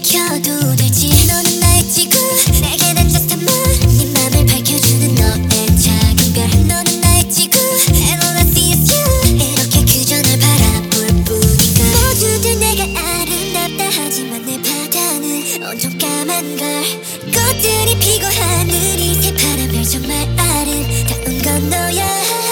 지켜도 될지. 너는 나의 지구, 내게 난 just a moon. 네 맘을 밝혀주는 너의 작은 별. 너는 나의 지구, and all I see is you. 이렇게 그저 널 바라볼 뿐인가. 모두들 내가 아름답다 하지만 내 바다는 온통 까만 걸. 꽃들이 피고 하늘이 새파란 별, 정말 아름다운 건 너야.